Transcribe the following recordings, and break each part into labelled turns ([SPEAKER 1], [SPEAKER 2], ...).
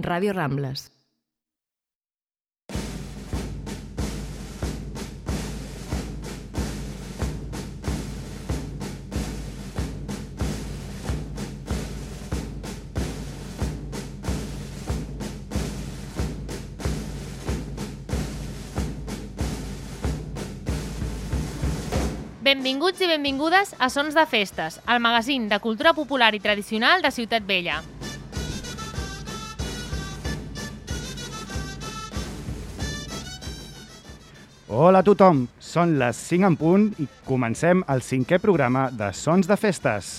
[SPEAKER 1] Ràdio Rambles.
[SPEAKER 2] Benvinguts i benvingudes a Sons de Festes, el magazín de cultura popular i tradicional de Ciutat Vella.
[SPEAKER 3] Hola a tothom, són les 5 en punt i comencem el 5è programa de Sons de Festes.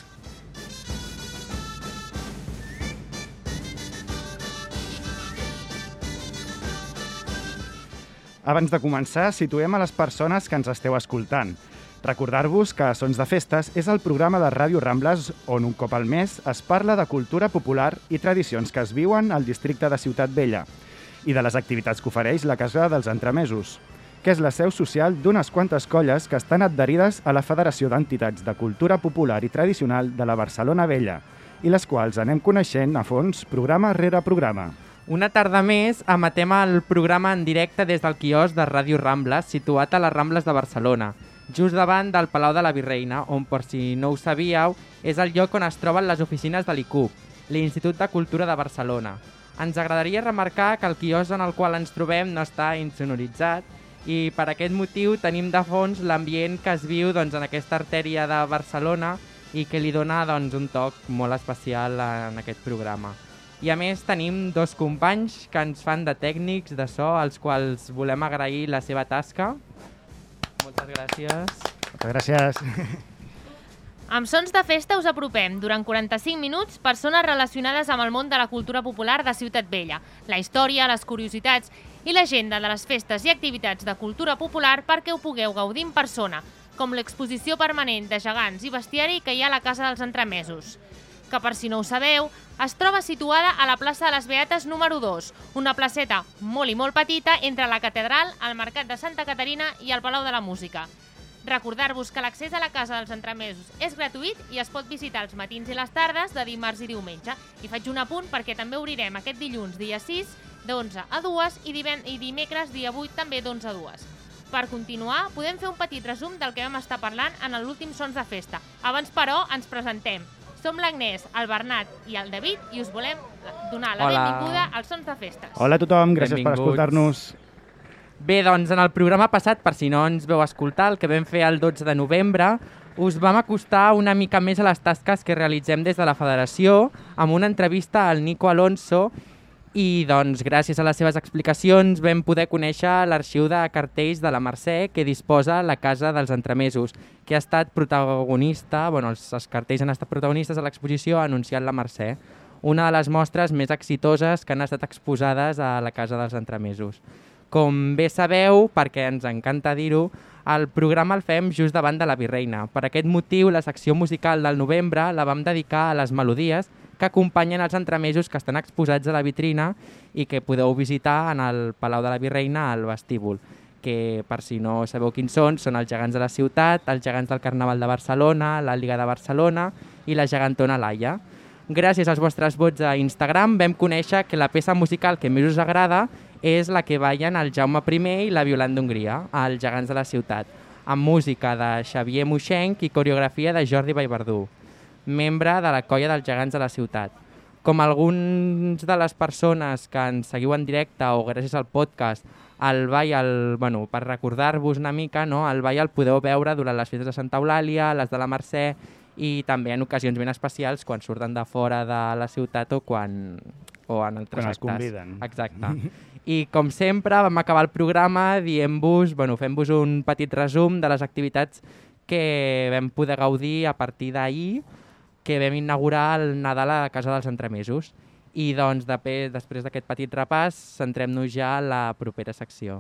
[SPEAKER 3] Abans de començar, situem a les persones que ens esteu escoltant. Recordar-vos que Sons de Festes és el programa de Ràdio Rambles on un cop al mes es parla de cultura popular i tradicions que es viuen al districte de Ciutat Vella i de les activitats que ofereix la Casa dels Entremesos, que és la seu social d'unes quantes colles que estan adherides a la Federació d'Entitats de Cultura Popular i Tradicional de la Barcelona Vella i les quals anem coneixent a fons programa rere programa.
[SPEAKER 4] Una tarda més emetem el programa en directe des del quiosc de Ràdio Rambles, situat a les Rambles de Barcelona, just davant del Palau de la Virreina, on, per si no ho sabíeu, és el lloc on es troben les oficines de l'ICUB, l'Institut de Cultura de Barcelona. Ens agradaria remarcar que el quiosc en el qual ens trobem no està insonoritzat i per aquest motiu tenim de fons l'ambient que es viu en aquesta artèria de Barcelona i que li dona un toc molt especial en aquest programa. I a més tenim dos companys que ens fan de tècnics de so, als quals volem agrair la seva tasca. Moltes gràcies.
[SPEAKER 3] Moltes gràcies.
[SPEAKER 2] Amb Sons de Festa us apropem, durant 45 minuts, persones relacionades amb el món de la cultura popular de Ciutat Vella, la història, les curiositats i l'agenda de les festes i activitats de cultura popular perquè ho pugueu gaudir en persona, com l'exposició permanent de gegants i bestiari que hi ha a la Casa dels Entremesos, que per si no ho sabeu, es troba situada a la plaça de les Beates número 2, una placeta molt i molt petita entre la catedral, el Mercat de Santa Caterina i el Palau de la Música. Recordar-vos que l'accés a la Casa dels Entremesos és gratuït i es pot visitar els matins i les tardes de dimarts i diumenge. I faig un apunt perquè també obrirem aquest dilluns dia 6 d'11 a 2 i dimecres dia 8 també d'11 a 2. Per continuar, podem fer un petit resum del que vam estar parlant en l'últim Sons de Festa. Abans, però, ens presentem. Som l'Agnès, el Bernat i el David i us volem donar la benvinguda als Sons de Festes.
[SPEAKER 3] Hola a tothom, gràcies per
[SPEAKER 4] Benvinguts.
[SPEAKER 3] escoltar-nos.
[SPEAKER 4] Bé, doncs en el programa passat, per si no ens veu escoltar, el que vam fer el 12 de novembre, us vam acostar una mica més a les tasques que realitzem des de la Federació amb una entrevista al Nico Alonso i doncs gràcies a les seves explicacions vam poder conèixer l'arxiu de cartells de la Mercè que disposa la Casa dels Entremesos, que ha estat protagonista, els cartells han estat protagonistes a l'exposició anunciant la Mercè, una de les mostres més exitoses que han estat exposades a la Casa dels Entremesos. Com bé sabeu, perquè ens encanta dir-ho, el programa el fem just davant de la Virreina. Per aquest motiu, la secció musical del novembre la vam dedicar a les melodies que acompanyen els entremesos que estan exposats a la vitrina i que podeu visitar en el Palau de la Virreina al vestíbul, que per si no sabeu quins són els gegants de la ciutat, els gegants del Carnaval de Barcelona, la Liga de Barcelona i la gegantona Laia. Gràcies als vostres vots a Instagram vam conèixer que la peça musical que més us agrada és la que ballen el Jaume I i la Violant d'Hongria, els gegants de la ciutat, amb música de Xavier Moixenc i coreografia de Jordi Vallverdú, membre de la colla dels gegants de la ciutat. Com alguns de les persones que ens seguiu en directe o gràcies al podcast, el ball, per recordar-vos una mica, el ball el podeu veure durant les festes de Santa Eulàlia, les de la Mercè i també en ocasions ben especials quan surten de fora de la ciutat o en altres actes.
[SPEAKER 3] Quan els conviden.
[SPEAKER 4] Exacte. I com sempre vam acabar el programa dient-vos, fent-vos un petit resum de les activitats que vam poder gaudir a partir d'ahir, que vam inaugurar el Nadal a la Casa dels Entremesos. I doncs després d'aquest petit repàs centrem-nos ja en la propera secció.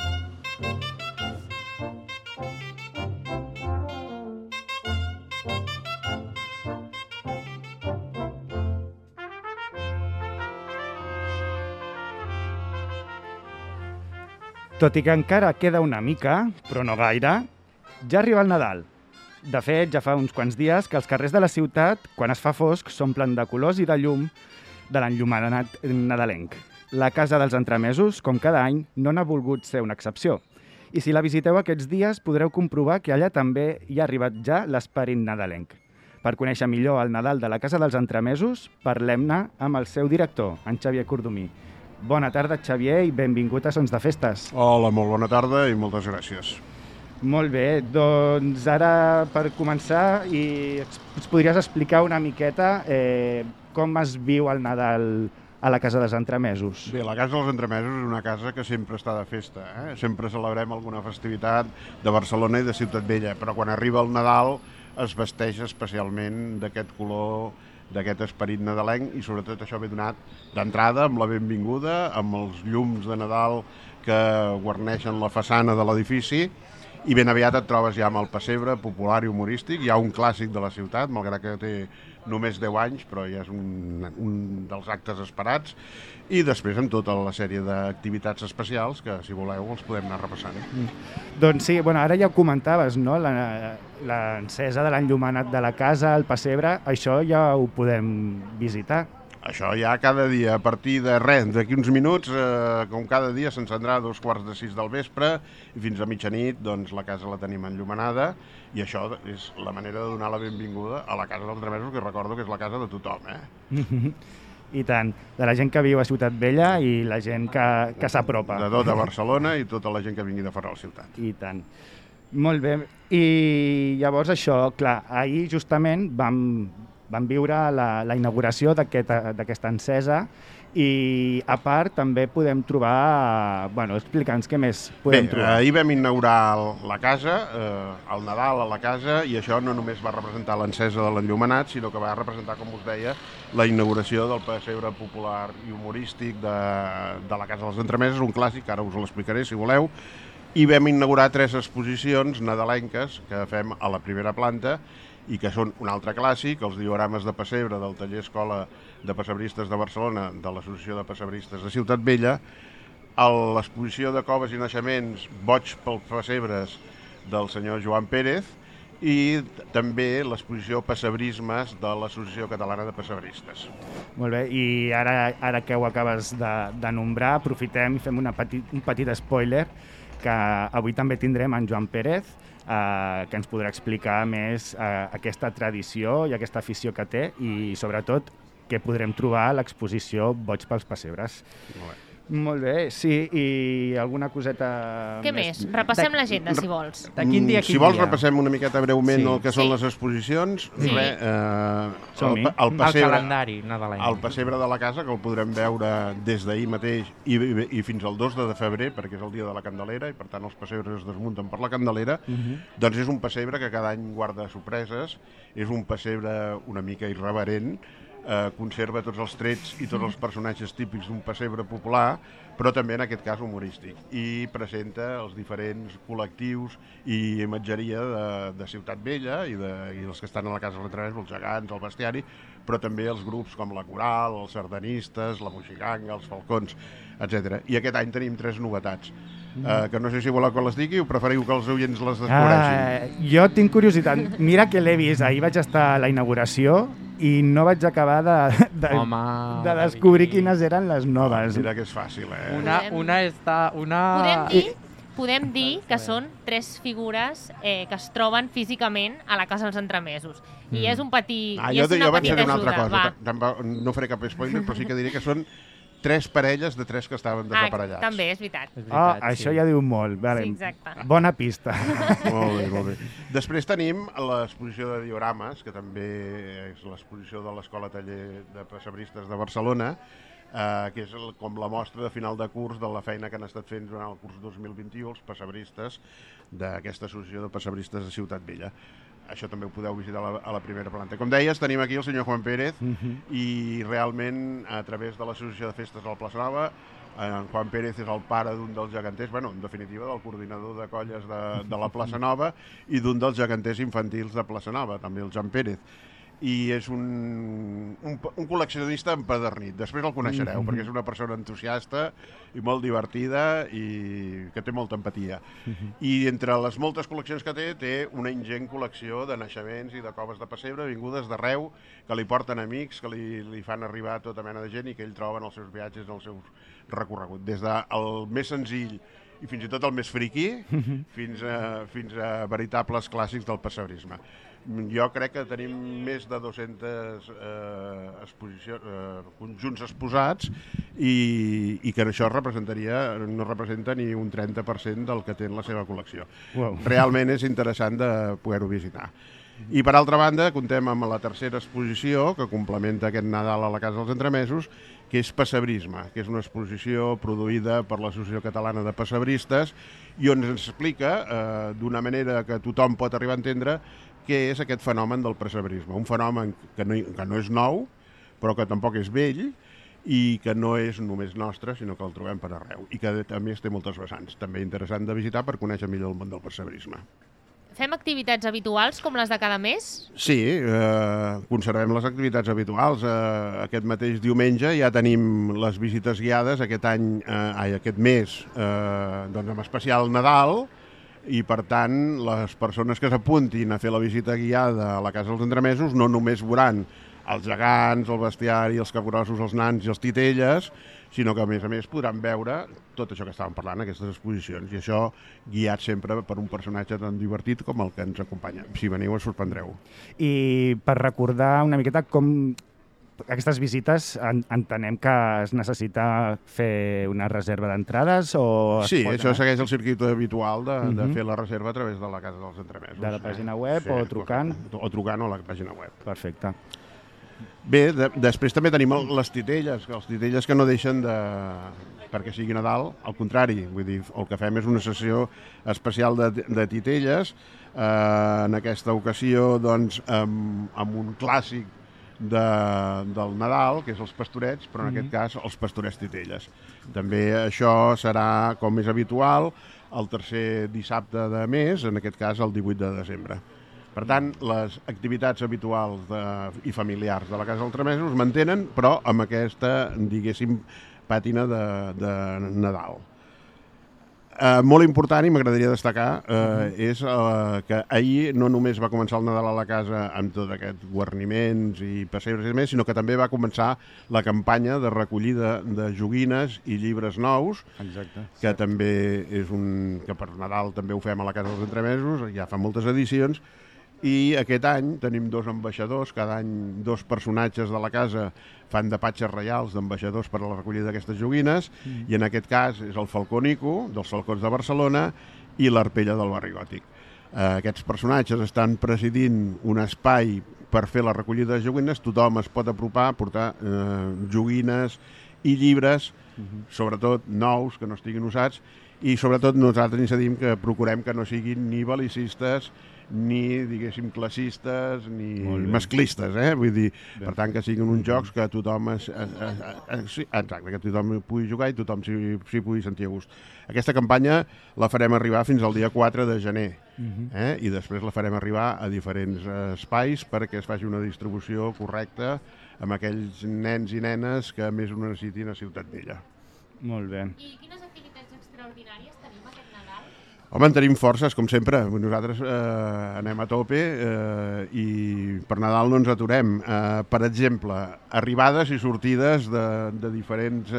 [SPEAKER 3] Tot i que encara queda una mica, però no gaire, ja arriba el Nadal. De fet, ja fa uns quants dies que els carrers de la ciutat, quan es fa fosc, s'omplen de colors i de llum de l'enllumenat nadalenc. La Casa dels Entremesos, com cada any, no n'ha volgut ser una excepció. I si la visiteu aquests dies, podreu comprovar que allà també hi ha arribat ja l'esperit nadalenc. Per conèixer millor el Nadal de la Casa dels Entremesos, parlem-ne amb el seu director, en Xavier Cordomí. Bona tarda, Xavier, i benvingut a Sons de Festes.
[SPEAKER 1] Hola, molt bona tarda i moltes gràcies.
[SPEAKER 3] Molt bé, doncs ara per començar ens podries explicar una miqueta com es viu el Nadal a la Casa dels Entremesos.
[SPEAKER 1] Bé, la Casa dels Entremesos és una casa que sempre està de festa. Sempre celebrem alguna festivitat de Barcelona i de Ciutat Vella, però quan arriba el Nadal es vesteix especialment d'aquest color, d'aquest esperit nadalenc, i sobretot això ve donat d'entrada amb la benvinguda, amb els llums de Nadal que guarneixen la façana de l'edifici, i ben aviat et trobes ja amb el pessebre popular i humorístic, ja un clàssic de la ciutat, malgrat que té només 10 anys, però ja és un dels actes esperats, i després amb tota la sèrie d'activitats especials que, si voleu, els podem anar repassant.
[SPEAKER 3] Doncs sí, ara ja ho comentaves, no? L'encesa de l'enllumenat de la casa, el pessebre, això ja ho podem visitar.
[SPEAKER 1] Això ja cada dia, a partir de res, d'aquí uns minuts, com cada dia s'encendrà a 5:15 del vespre i fins a mitjanit doncs, la casa la tenim enllumenada, i això és la manera de donar la benvinguda a la Casa dels Entremesos, que recordo que és la casa de tothom.
[SPEAKER 3] I tant, de la gent que viu a Ciutat Vella i la gent que s'apropa.
[SPEAKER 1] De tota Barcelona i tota la gent que vingui de fora de la ciutat.
[SPEAKER 3] I tant. Molt bé. I llavors això, clar, ahir justament vam viure la inauguració d'aquesta encesa, i a part també podem trobar... explica'ns què més podem trobar.
[SPEAKER 1] Ahir vam inaugurar la casa, el Nadal a la casa, i això no només va representar l'encesa de l'enllumenat, sinó que va representar, com us deia, la inauguració del pessebre popular i humorístic de la Casa dels Entremesos, un clàssic, ara us l'explicaré si voleu, i vam inaugurar 3 exposicions nadalenques que fem a la primera planta, i que són un altre clàssic, els diorames de pessebre del taller Escola de Pessebristes de Barcelona, de l'Associació de Pessebristes de Ciutat Vella, l'exposició de coves i naixements Boig pels pessebres del senyor Joan Pérez, i també l'exposició Pessebrismes de l'Associació Catalana de Pessebristes.
[SPEAKER 3] Molt bé, i ara que ho acabes de nombrar, aprofitem i fem un petit spoiler, que avui també tindrem en Joan Pérez, que ens podrà explicar més aquesta tradició i aquesta afició que té, i sobretot què podrem trobar a l'exposició Boig pels pessebres. Molt bé, sí, i alguna coseta
[SPEAKER 2] Què més? Repassem l'agenda, si vols.
[SPEAKER 4] De quin dia a quin
[SPEAKER 1] Si vols,
[SPEAKER 4] dia?
[SPEAKER 1] repassem una miqueta breument el que són
[SPEAKER 2] Sí.
[SPEAKER 1] les exposicions.
[SPEAKER 2] Sí.
[SPEAKER 1] El
[SPEAKER 4] calendari nadalenc.
[SPEAKER 1] El pessebre de la casa, que el podrem veure des d'ahir mateix i fins al 2 de febrer, perquè és el dia de la Candelera, i per tant els pessebres es desmunten per la Candelera. Doncs és un pessebre que cada any guarda sorpreses, és un pessebre una mica irreverent, conserva tots els trets i tots els personatges típics d'un pessebre popular, però també en aquest cas humorístic, i presenta els diferents col·lectius i imatgeria de Ciutat Vella i els que estan a la Casa dels Entremesos, els gegants, el bestiari, però també els grups com la Coral, els sardanistes, la Moixiganga, els Falcons, etc. I aquest any tenim 3 novetats, que no sé si voleu que les digui o preferiu que els oients les descobreixin.
[SPEAKER 3] Jo tinc curiositat. Mira que l'he vist. Ahir vaig estar a la inauguració i no vaig acabar de descobrir quines eren les noves.
[SPEAKER 1] Mira que és fàcil,
[SPEAKER 2] Podem dir que són 3 figures que es troben físicament a la Casa dels Entremesos. I és un petit...
[SPEAKER 1] Jo vaig dir una altra cosa. No faré cap spoiler, però sí que diré que són 3 parelles de 3 que estaven desaparellats.
[SPEAKER 2] També, és veritat.
[SPEAKER 3] Això ja diu molt. Vale.
[SPEAKER 2] Sí, exacte.
[SPEAKER 3] Bona pista.
[SPEAKER 1] Molt bé. Després tenim l'exposició de diorames, que també és l'exposició de l'Escola Taller de Pessebristes de Barcelona, que és com la mostra de final de curs de la feina que han estat fent durant el curs 2021 els pessebristes d'aquesta associació de pessebristes de Ciutat Vella. Això també ho podeu visitar a la primera planta. Com deies, tenim aquí el senyor Juan Pérez, i realment a través de l'Associació de Festes de la Plaça Nova, en Juan Pérez és el pare d'un dels geganters, en definitiva del coordinador de colles de la Plaça Nova i d'un dels geganters infantils de Plaça Nova, també el Joan Pérez. i és un col·leccionista empadernit. Després el coneixereu, perquè és una persona entusiasta i molt divertida i que té molta empatia. I entre les moltes col·leccions que té una ingent col·lecció de naixements i de coves de pessebre vingudes d'arreu, que li porten amics, que li fan arribar tota mena de gent i que ell troba en els seus viatges, en el seu recorregut. Des del més senzill i fins i tot el més friqui, fins a veritables clàssics del pessebrisme. Jo crec que tenim més de 200 conjunts exposats i que això no representa ni un 30% del que té en la seva col·lecció.
[SPEAKER 3] Wow.
[SPEAKER 1] Realment és interessant de poder-ho visitar. I per altra banda, comptem amb la tercera exposició que complementa aquest Nadal a la Casa dels Entremesos, que és Pessebrisme, que és una exposició produïda per l'Associació Catalana de Pessebristes i on ens explica d'una manera que tothom pot arribar a entendre què és aquest fenomen del pessebrisme. Un fenomen que no és nou, però que tampoc és vell i que no és només nostre, sinó que el trobem per arreu i que també té moltes vessants. També interessant de visitar per conèixer millor el món del pessebrisme.
[SPEAKER 2] Fem activitats habituals com les de cada mes?
[SPEAKER 1] Sí, conservem les activitats habituals. Aquest mateix diumenge ja tenim les visites guiades aquest mes, doncs amb especial Nadal, i per tant les persones que s'apuntin a fer la visita guiada a la Casa dels Entremesos no només veuran els gegants, el bestiari, els capgrossos, els nans i els titelles, sinó que a més podran veure tot això que estàvem parlant, aquestes exposicions, i això guiat sempre per un personatge tan divertit com el que ens acompanya. Si veniu us sorprendreu.
[SPEAKER 3] I per recordar una miqueta com aquestes visites entenem que es necessita fer una reserva d'entrades o...
[SPEAKER 1] Sí, això segueix el circuit habitual de fer la reserva a través de la Casa dels Entremesos.
[SPEAKER 3] De la pàgina web o trucant?
[SPEAKER 1] O trucant o a la pàgina web.
[SPEAKER 3] Perfecte.
[SPEAKER 1] Bé, després també tenim les titelles que no deixen perquè sigui Nadal, al contrari, vull dir, el que fem és una sessió especial de titelles, en aquesta ocasió doncs amb un clàssic del Nadal, que és els pastorets, però en aquest cas els pastorets titelles. També això serà, com és habitual, el tercer dissabte de mes, en aquest cas el 18 de desembre. Per tant, les activitats habituals i familiars de la Casa dels Entremesos mantenen, però amb aquesta, diguéssim, pàtina de Nadal. Molt important, i m'agradaria destacar, és que ahir no només va començar el Nadal a la casa amb tot aquest guarniments i pessebres i més, sinó que també va començar la campanya de recollida de joguines i llibres nous.
[SPEAKER 3] Exacte.
[SPEAKER 1] Que també és que per Nadal també ho fem a la Casa dels Entremesos, ja fa moltes edicions, i aquest any tenim 2 ambaixadors, cada any 2 personatges de la casa fan de patges reials d'ambaixadors per a la recollida d'aquestes joguines, i en aquest cas és el Falcó Nico, dels Falcons de Barcelona, i l'Arpella del Barri Gòtic. Aquests personatges estan presidint un espai per fer la recollida de joguines, tothom es pot apropar, portar joguines i llibres, sobretot nous, que no estiguin usats, i sobretot nosaltres incidim que procurem que no siguin ni bel·licistes, ni, diguéssim, classistes, ni masclistes, vull dir, per tant, que siguin uns jocs que tothom que tothom pugui jugar i tothom s'hi pugui sentir a gust. Aquesta campanya la farem arribar fins al dia 4 de gener, i després la farem arribar a diferents espais perquè es faci una distribució correcta amb aquells nens i nenes que més ho necessitin a Ciutat Vella.
[SPEAKER 3] Molt bé.
[SPEAKER 2] I quines activitats extraordinàries tenim aquest Nadal?
[SPEAKER 1] Home, en tenim forces, com sempre. Nosaltres anem a tope i per Nadal no ens aturem. Per exemple, arribades i sortides de diferents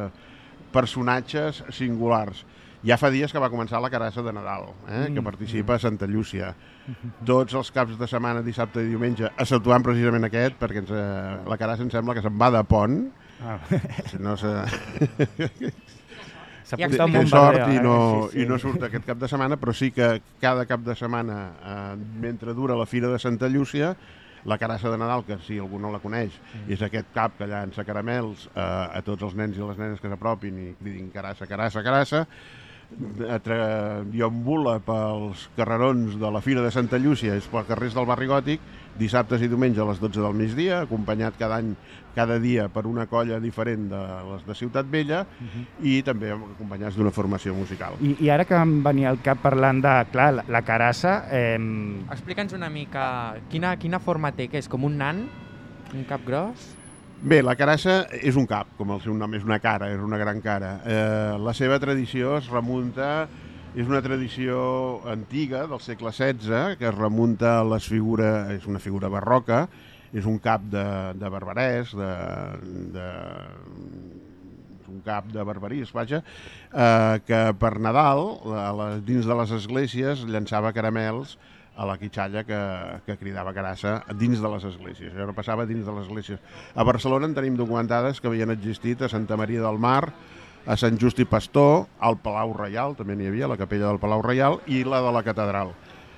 [SPEAKER 1] personatges singulars. Ja fa dies que va començar la carassa de Nadal, que participa a Santa Llúcia. Tots els caps de setmana, dissabte i diumenge, exceptuant precisament aquest, perquè la carassa em sembla que se'n va de pont. No té sort i no surt aquest cap de setmana, però sí que cada cap de setmana, mentre dura la Fira de Santa Llúcia, la carassa de Nadal, que si algú no la coneix, és aquest cap que llança caramels a tots els nens i les nenes que s'apropin i cridin carassa, carassa, carassa, deambula pels carrerons de la Fira de Santa Llúcia, és pels carrers del barri Gòtic, dissabtes i diumenges a les 12 del migdia, acompanyat cada dia per una colla diferent de les de Ciutat Vella i també acompanyats d'una formació musical.
[SPEAKER 3] I ara que em venia al cap parlant de, clar, la carassa...
[SPEAKER 4] Explica'ns una mica quina forma té, que és com un nan, un cap gros?
[SPEAKER 1] Bé, la carassa és un cap, com el seu nom, és una cara, és una gran cara. La seva tradició es remunta, és una tradició antiga del segle XVI, que es remunta a les figures, és una figura barroca, és un cap de barberès, un cap de barberís, vaja, que per Nadal, dins de les esglésies, llançava caramels a la quitxalla que cridava carassa dins de les esglésies. Això passava dins de les esglésies. A Barcelona en tenim documentades que havien existit a Santa Maria del Mar, a Sant Just i Pastor, al Palau Reial, també n'hi havia, la capella del Palau Reial, i la de la catedral.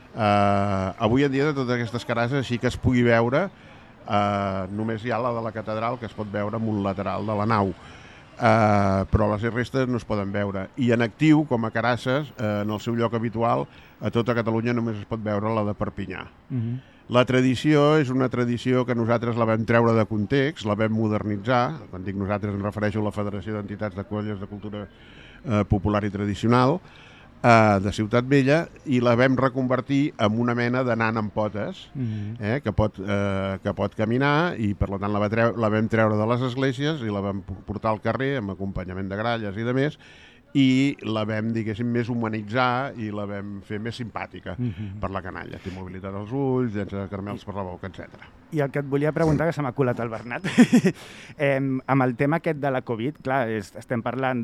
[SPEAKER 1] Avui en dia de totes aquestes carasses, així que es pugui veure, només hi ha la de la catedral que es pot veure en un lateral de la nau. Però les restes no es poden veure. I en actiu, com a carasses, en el seu lloc habitual, a tota Catalunya només es pot veure la de Perpinyà. La tradició és una tradició que nosaltres la vam treure de context, la vam modernitzar. Quan dic nosaltres em refereixo a la Federació d'Entitats de Colles de Cultura Popular i Tradicional de Ciutat Vella, i la vam reconvertir en una mena de nan amb potes, que pot caminar, i per tant la vam treure de les esglésies i la vam portar al carrer amb acompanyament de gralles i de més, i la vam, diguéssim, més humanitzar i la vam fer més simpàtica per la canalla. Té mobilitat als ulls, llença de caramels per la boca, etc.
[SPEAKER 3] I el que et volia preguntar, que se m'ha colat el Bernat, amb el tema aquest de la Covid, clar, estem parlant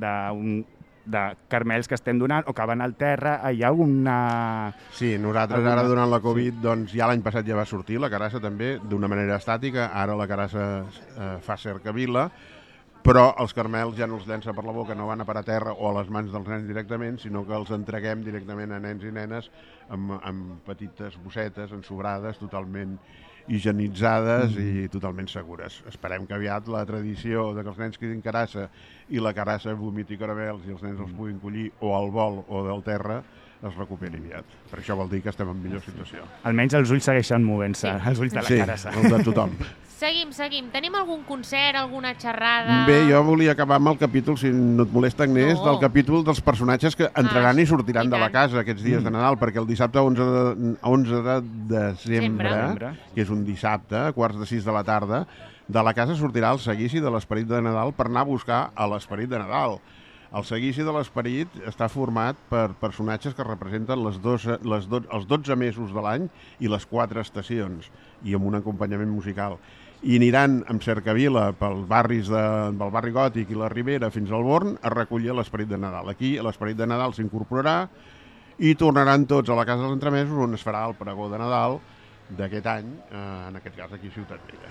[SPEAKER 3] de carmels que estem donant o que van al terra, hi ha alguna...
[SPEAKER 1] Sí, nosaltres ara durant la Covid, doncs ja l'any passat ja va sortir la carassa també, d'una manera estàtica, ara la carassa fa cercavila, però els carmels ja no els llença per la boca, no van a parar a terra o a les mans dels nens directament, sinó que els entreguem directament a nens i nenes amb petites bossetes ensobrades, totalment higienitzades i totalment segures. Esperem que aviat la tradició de que els nens cridin carassa i la carassa vomiti caramels i els nens els puguin collir o al vol o del terra es recuperi aviat. Per això vol dir que estem en millor situació.
[SPEAKER 3] Almenys els ulls segueixen movent-se, els ulls de la carassa.
[SPEAKER 1] Sí, els de tothom.
[SPEAKER 2] Seguim. Tenim algun concert, alguna xerrada?
[SPEAKER 1] Bé, jo volia acabar amb el capítol, si no et molesta, Agnès, del capítol dels personatges que entraran i sortiran de la casa aquests dies de Nadal, perquè el dissabte 11 de desembre, que és un dissabte, a 5:45 de la tarda, de la casa sortirà el seguici de l'Esperit de Nadal per anar a buscar a l'Esperit de Nadal. El seguici de l'Esperit està format per personatges que representen els 12 mesos de l'any i les 4 estacions, i amb un acompanyament musical. I aniran amb cercavila pels barris del barri Gòtic i la Ribera fins al Born a recollir l'Esperit de Nadal. Aquí l'Esperit de Nadal s'incorporarà i tornaran tots a la casa dels Entremesos, on es farà el pregó de Nadal d'aquest any, en aquest cas aquí a Ciutat Vella.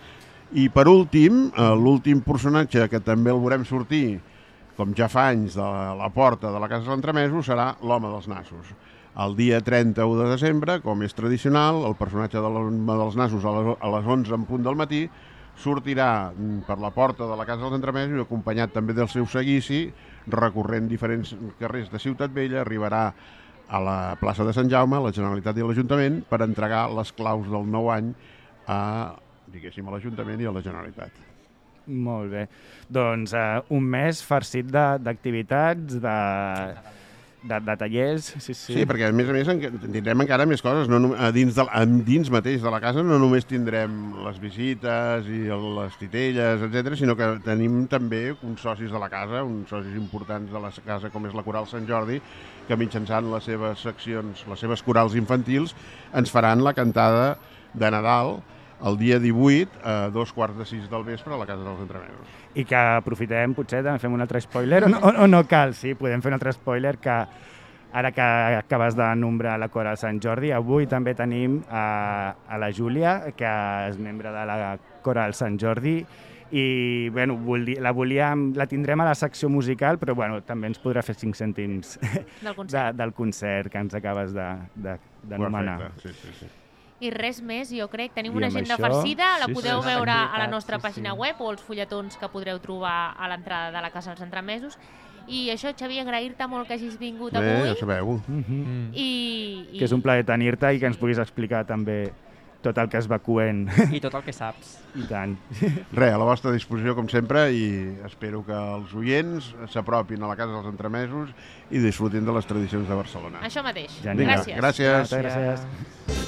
[SPEAKER 1] I per últim, l'últim personatge que també el veurem sortir, com ja fa anys, de la porta de la casa dels Entremesos, serà l'Home dels Nassos. El dia 31 de desembre, com és tradicional, el personatge de l'Home dels Nassos a les 11 en punt del matí sortirà per la porta de la casa dels Entremesos i acompanyat també del seu seguici, recorrent diferents carrers de Ciutat Vella, arribarà a la plaça de Sant Jaume, a la Generalitat i a l'Ajuntament, per entregar les claus del nou any a l'Ajuntament i a la Generalitat.
[SPEAKER 3] Molt bé. Doncs un mes farcit d'activitats, de tallers.
[SPEAKER 1] Sí, perquè a més tindrem encara més coses. Dins mateix de la casa no només tindrem les visites i les titelles, etc., sinó que tenim també uns socis de la casa, uns socis importants de la casa, com és la Coral Sant Jordi, que mitjançant les seves seccions, les seves corals infantils, ens faran la cantada de Nadal el dia 18 a 5:45 del vespre a la casa dels Entremesos.
[SPEAKER 3] I que aprofitem, potser, fem un altre spoiler, o no cal, sí, podem fer un altre spoiler, que ara que acabes de nombrar la Coral Sant Jordi, avui també tenim a la Júlia, que és membre de la Coral Sant Jordi, i bueno, la tindrem a la secció musical, però bueno, també ens podrà fer 5 cèntims del concert que ens acabes d'anomenar.
[SPEAKER 1] Sí.
[SPEAKER 2] I res més, jo crec. Tenim una agenda farcida, la podeu veure a la nostra pàgina web o els fulletons que podreu trobar a l'entrada de la Casa dels Entremesos. I això, Xavi, agrair-te molt que hagis vingut
[SPEAKER 1] Bé,
[SPEAKER 2] avui.
[SPEAKER 1] ja sabeu.
[SPEAKER 3] Que és un plaer tenir-te i que ens puguis explicar també tot el que es va coent.
[SPEAKER 4] I tot el que saps.
[SPEAKER 3] I tant.
[SPEAKER 1] Res, a la vostra disposició, com sempre, i espero que els oients s'apropin a la Casa dels Entremesos i disfrutin de les tradicions de Barcelona.
[SPEAKER 2] Això mateix.
[SPEAKER 3] Genial.
[SPEAKER 2] Gràcies.
[SPEAKER 1] Gràcies.
[SPEAKER 3] Gràcies.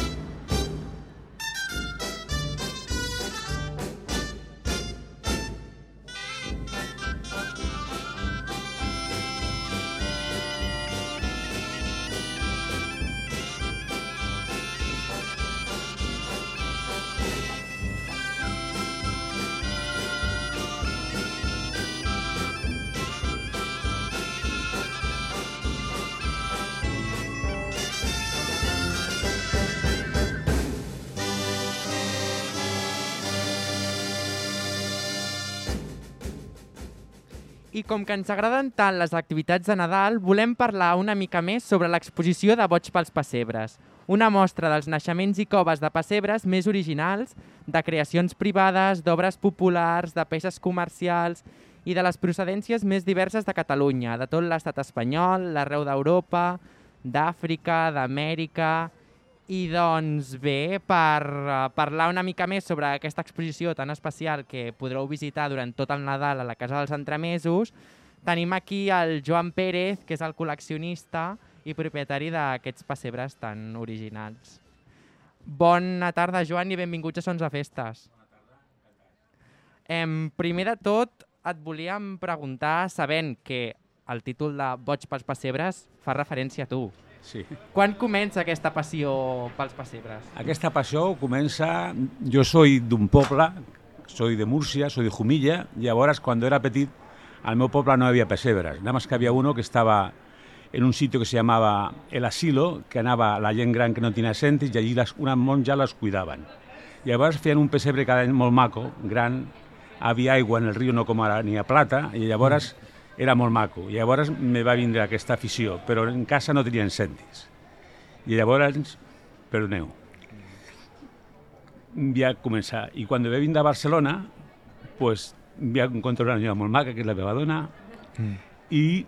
[SPEAKER 4] I com que ens agraden tant les activitats de Nadal, volem parlar una mica més sobre l'exposició de Boig pels Pessebres, una mostra dels naixements i coves de pessebres més originals, de creacions privades, d'obres populars, de peces comercials i de les procedències més diverses de Catalunya, de tot l'estat espanyol, l'arreu d'Europa, d'Àfrica, d'Amèrica. I doncs bé, per parlar una mica més sobre aquesta exposició tan especial que podreu visitar durant tot el Nadal a la Casa dels Entremesos, tenim aquí el Joan Pérez, que és el col·leccionista i propietari d'aquests pessebres tan originals. Bona tarda, Joan, i benvinguts a Sons de Festes. Primer de tot, et volíem preguntar, sabent que el títol de Boig pels Pessebres fa referència a tu.
[SPEAKER 5] Sí.
[SPEAKER 4] Quan comença aquesta passió pels pessebres?
[SPEAKER 5] Aquesta passió comença... Jo soy d'un poble, soy de Múrcia, soy de Jumilla, y ahora, cuando era petit, al meu poble no había pesebres, nada más que había uno que estaba en un sitio que se llamaba El Asilo, que anava la gent gran que no tenia sentis, i allí una monja les cuidaven. Llavors feien un pessebre cada any molt maco, gran, havia aigua en el riu, no com ara, ni a plata, i llavors era molt maco. I llavors me va vindre aquesta afició, però en casa no tenien sentis. I llavors, perdoneu, vaig començar. I quan vaig vindre a Barcelona, pues, vaig encontrar una senyora molt maca, que és la meva dona, i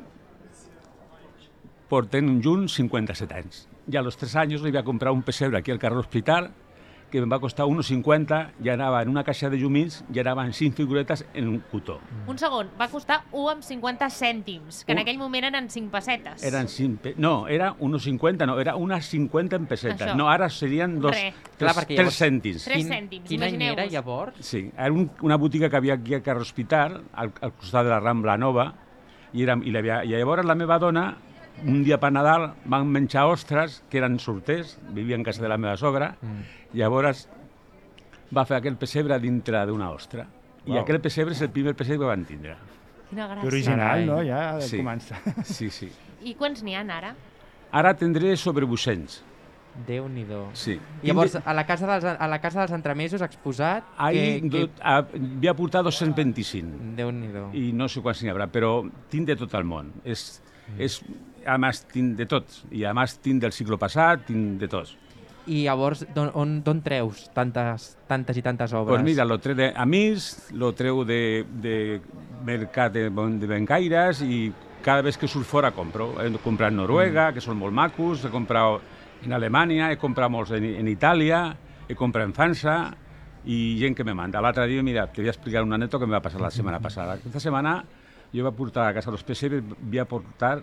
[SPEAKER 5] portem junts 57 anys. I a los 3 anys li vaig comprar un pessebre aquí al carrer Hospital, que em va costar 1,50, ja anava en una caixa de llumins, ja anaven 5 figuretes en un cotó.
[SPEAKER 2] Un segon, va costar 1,50 cèntims, que en aquell moment eren 5 pessetes.
[SPEAKER 5] Eren 5... No, era 1,50, no, era unes 50 en pessetes.
[SPEAKER 2] Això.
[SPEAKER 5] No, ara serien
[SPEAKER 4] Clar, perquè
[SPEAKER 5] 3
[SPEAKER 4] llavors-
[SPEAKER 5] cèntims.
[SPEAKER 2] 3 cèntims,
[SPEAKER 4] Quin any era,
[SPEAKER 2] imagineu-vos.
[SPEAKER 4] llavors?
[SPEAKER 5] Sí, era una botiga que havia aquí al carrer Hospital, al costat de la Rambla Nova, i llavors la meva dona, un dia per Nadal, van menjar ostres, que eren sorters, vivia en casa de la meva sogra, llavors va fer aquell pessebre dintre d'una ostra. I aquell pessebre és el primer pessebre que van tindre.
[SPEAKER 2] Quina
[SPEAKER 3] Que
[SPEAKER 2] gràcia.
[SPEAKER 3] original, no? Ja de
[SPEAKER 5] Sí.
[SPEAKER 3] començar.
[SPEAKER 5] Sí, sí.
[SPEAKER 2] I quants n'hi ha ara?
[SPEAKER 5] Ara tindré sobre 800.
[SPEAKER 4] Déu-n'hi-do.
[SPEAKER 5] Sí.
[SPEAKER 4] Llavors, a la casa dels Entremesos exposat...
[SPEAKER 5] Havia portat 225.
[SPEAKER 4] Déu-n'hi-do.
[SPEAKER 5] I no sé quants n'hi haurà, però tinc de tot el món. A més, tinc de tot. I a més, tinc del segle passat, tinc de tot.
[SPEAKER 4] I llavors, d'on treus tantes i tantes obres?
[SPEAKER 5] Pues mira, lo treu d'amics, lo treu de mercat de bencaires i cada vegada que surt fora compro. He comprat en Noruega, que són molt macos, he comprat en Alemanya, he comprat molts en Itàlia, he comprat en França i gent que me manda. L'altre dia, mira, te voy a explicar un aneto que me va passar la setmana passada. Aquesta setmana jo vaig portar a casa dels pessebres, vaig portar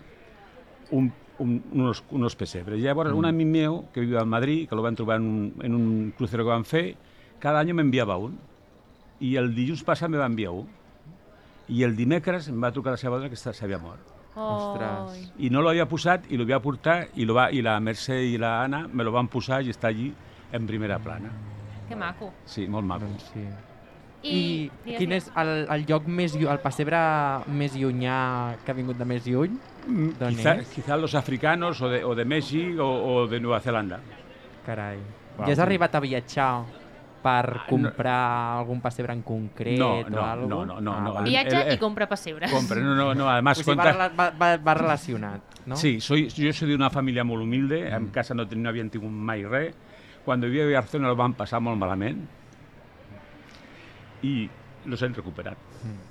[SPEAKER 5] unos pessebres. I llavors un amic meu que viu a Madrid, que lo van trobar en un crucero que van fer, cada any m'enviava un. I el dilluns passat me va enviar un. I el dimecres em va trucar la seva dona que s'havia mort.
[SPEAKER 4] Ostres.
[SPEAKER 5] I no lo havia posat i lo havia portar i la Mercè i la Anna me lo van posar i està allí en primera plana.
[SPEAKER 2] Que maco.
[SPEAKER 5] Sí, molt maco.
[SPEAKER 4] Sí.
[SPEAKER 2] I
[SPEAKER 4] quin és el lloc el pessebre més llunyà que ha vingut de més lluny? D'on és?
[SPEAKER 5] Quizá los africanos o de Mèxic o de Nova Zelanda.
[SPEAKER 4] Carai.
[SPEAKER 3] Uau,
[SPEAKER 4] Ja has
[SPEAKER 3] sí.
[SPEAKER 4] arribat a viatjar per comprar algun pessebre en concret o alguna cosa?
[SPEAKER 5] no.
[SPEAKER 2] Viatja i compra pessebres.
[SPEAKER 5] Compra, no, además
[SPEAKER 4] O sigui, va relacionat, no?
[SPEAKER 5] Sí, yo soy de una familia muy humilde, en casa no havien tingut mai res. Cuando vivia a Barcelona lo van passar molt malament i los hem recuperat.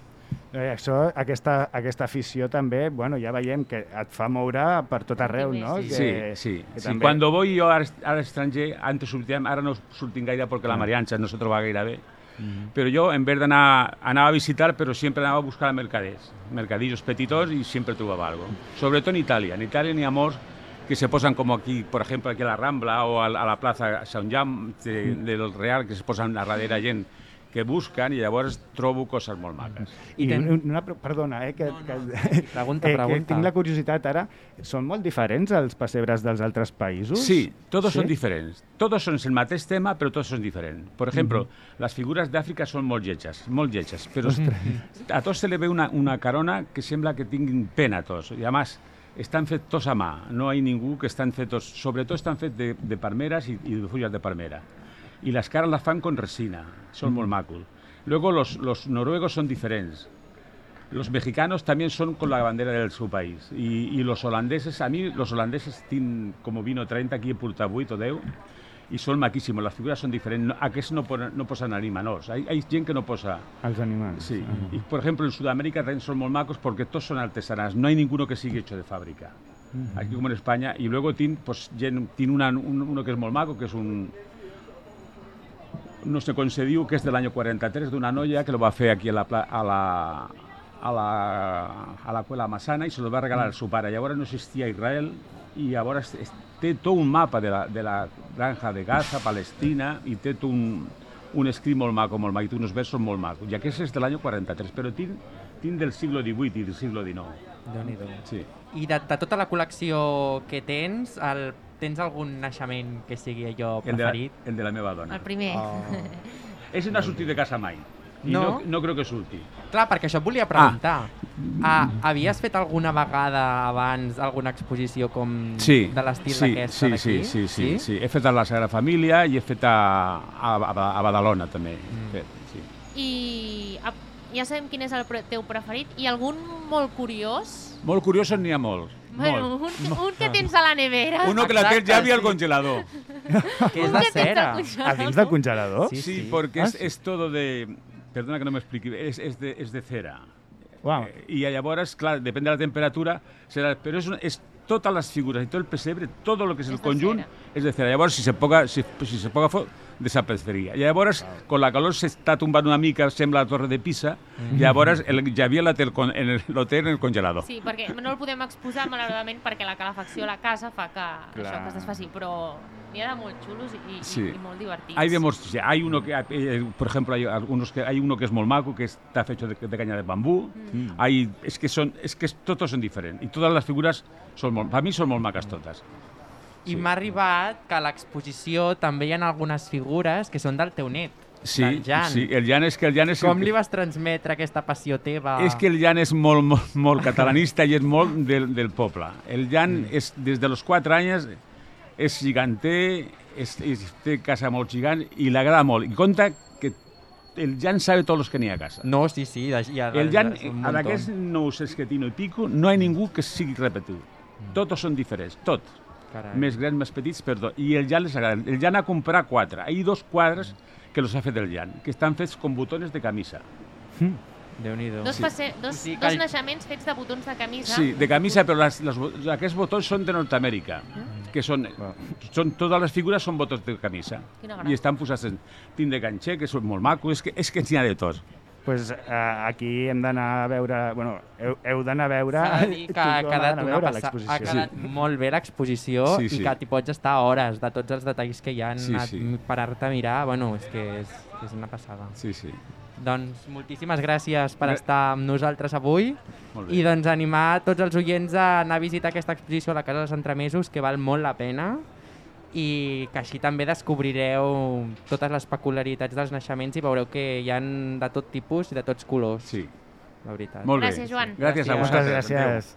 [SPEAKER 3] Aquesta afició també, bueno, ja veiem que et fa moure per tot arreu, no?
[SPEAKER 5] Sí. Cuando voy yo al extranjer, antes sortíem, ara no sortim gaire perquè la Marianxa no se troba gaire bé, però jo, en vez d'anar a visitar, però sempre anava a buscar mercadillos petitons i sempre trobava algo. Sobretot en Itàlia. En Itàlia n'hi ha molts que se posan como aquí, por ejemplo, aquí a la Rambla o a la plaza Sant Jaume del Real, que se posan a darrere gent que busquen i llavors trobo coses molt maques.
[SPEAKER 3] Perdona,
[SPEAKER 4] Pregunta.
[SPEAKER 3] Que tinc la curiositat ara. Són molt diferents els pessebres dels altres països?
[SPEAKER 5] Sí, todos son diferents. Todos son el mateix tema, però todos son diferents. Por ejemplo, las figuras d'Àfrica són molt lletges, però a tots se li ve una carona que sembla que tinguin pena tots. I a més, estan fets tots a mà. No hi ha ningú que estan fets, sobretot estan fets de palmeras i de fulles de palmera. Y las caras las fan con resina, son muy macos. Luego los noruegos son diferentes. Los mexicanos también son con la bandera de su país. Y los holandeses, a mí los holandeses tienen como vino 30 aquí en Portabuit o 10 y son maquísimos, las figuras son diferentes. Aquests no posen animals, hay gent que no posa...
[SPEAKER 3] Els animals.
[SPEAKER 5] Sí, y por ejemplo en Sudamérica también son muy macos porque todos son artesanals, no hay ninguno que siga hecho de fábrica. Aquí como en España. Y luego tiene uno que es muy maco, que es un... no sé com se diu, que és de l'any 43, d'una noia que lo va fer aquí a la Cuela Massana i se lo va regalar al seu pare. Llavors no existia Israel i llavors té tot un mapa de la granja de Gaza, Palestina, i té tot un escrit molt maco, i té uns versos molt macos. I aquest és de l'any 43, però tinc del siglo XVIII i del siglo XIX.
[SPEAKER 4] Déu-n'hi-do.
[SPEAKER 5] Sí.
[SPEAKER 4] I de tota la col·lecció que tens, tens algun naixement que sigui allò preferit?
[SPEAKER 5] El de la meva dona.
[SPEAKER 2] El primer.
[SPEAKER 5] Ese no ha sortit de casa mai. I no crec que surti.
[SPEAKER 4] Clar, perquè això et volia preguntar. Havies fet alguna vegada abans alguna exposició com de l'estil d'aquesta d'aquí?
[SPEAKER 5] Sí. He fet a la Sagrada Família i he fet a Badalona també.
[SPEAKER 2] I ja sabem quin és el teu preferit. I algun molt curiós?
[SPEAKER 5] Molt curiós n'hi ha molts.
[SPEAKER 2] Bueno, un que tens a la nevera.
[SPEAKER 5] Uno que la té ja havia al congelador.
[SPEAKER 4] Que és de cera.
[SPEAKER 3] A dins del congelador?
[SPEAKER 5] Sí, porque es todo de... Perdona que no m'expliqui, es de cera.
[SPEAKER 3] Wow.
[SPEAKER 5] I llavors, clar, depèn de la temperatura, però és totes les figures i tot el pessebre, tot el que és el conjunt, és de cera. Llavors, si se poga foc, desapareceria. Llavors, con la calor s'està tombant una mica, sembla la torre de Pisa, llavors ja havia l'hotel en el congelador.
[SPEAKER 2] Sí, perquè no el podem exposar, malauradament, perquè la calefacció a la casa fa que això que es desfaci, però n'hi ha de molt xulos i molt divertits.
[SPEAKER 5] Hay uno que, por ejemplo, hay uno que es molt maco, que está hecho de caña de bambú. Es que todos son diferents. I totes les figures, per mi són molt maques totes.
[SPEAKER 4] I m'ha arribat que a l'exposició també hi ha algunes figures que són del teu net, del Jan.
[SPEAKER 5] Sí, el Jan és...
[SPEAKER 4] Com li vas transmetre aquesta passió teva?
[SPEAKER 5] És que el Jan és molt catalanista i és molt del poble. El Jan, des de los 4 anys, és giganter, té casa molt gegant i l'agrada molt. I compta que el Jan sabe todos los que n'hi ha a casa.
[SPEAKER 4] No, sí.
[SPEAKER 5] El Jan, en aquests 900 que tinc i pico, no hi ha ningú que sigui repetit. Tots són diferents, tots.
[SPEAKER 4] Carai.
[SPEAKER 5] Més grans, més petits, perdó. I el Jan les agrada. El Jan ha comprat 4. Hi ha 2 quadres que los ha fet el Jan, que estan fets con botones de camisa.
[SPEAKER 4] Déu-n'hi-do.
[SPEAKER 2] Dos naixements fets de botons de camisa.
[SPEAKER 5] Sí, de camisa, però aquests botons són de Nord-Amèrica, que són totes les figures són botons de camisa. I estan posats en tint de ganxer, que són molt macos, és que n'hi ha de tots.
[SPEAKER 3] Pues aquí hem d'anar a veure... Bueno, heu d'anar a veure...
[SPEAKER 4] S'ha de dir que ha quedat molt bé l'exposició i que t'hi pots estar hores de tots els detalls que hi ha parar-te a mirar. Bueno, és que és una passada.
[SPEAKER 5] Sí.
[SPEAKER 4] Doncs moltíssimes gràcies per estar amb nosaltres avui i doncs animar tots els oients a anar a visitar aquesta exposició a la Casa dels Entremesos, que val molt la pena, i que així també descobrireu totes les peculiaritats dels naixements i veureu que hi ha de tot tipus i de tots colors.
[SPEAKER 5] Sí.
[SPEAKER 4] La veritat.
[SPEAKER 5] Molt bé.
[SPEAKER 2] Gràcies, Joan.
[SPEAKER 5] Gràcies a vosaltres.
[SPEAKER 3] Gràcies.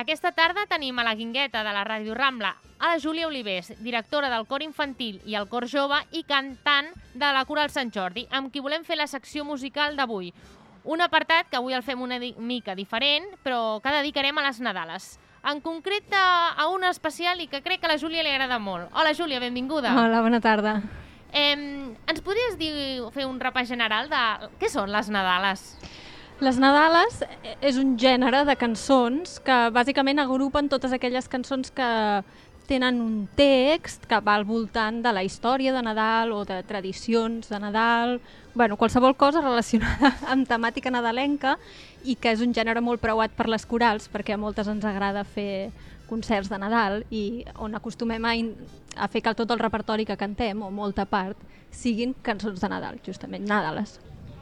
[SPEAKER 2] Aquesta tarda tenim a la Guingueta de la Ràdio Rambla a la Júlia Olivés, directora del cor infantil i el cor jove i cantant de la Coral Sant Jordi, amb qui volem fer la secció musical d'avui. Un apartat que avui el fem una mica diferent, però que dedicarem a les Nadales. En concret a una especial i que crec que a la Júlia li agrada molt. Hola, Júlia, benvinguda.
[SPEAKER 6] Hola, bona tarda.
[SPEAKER 2] Ens podries fer un repàs general de què són les Nadales?
[SPEAKER 6] Les Nadales és un gènere de cançons que bàsicament agrupen totes aquelles cançons que tenen un text que va al voltant de la història de Nadal o de tradicions de Nadal, qualsevol cosa relacionada amb temàtica nadalenca i que és un gènere molt preuat per les corals perquè a moltes ens agrada fer concerts de Nadal i on acostumem a fer que tot el repertori que cantem, o molta part, siguin cançons de Nadal, justament, Nadales.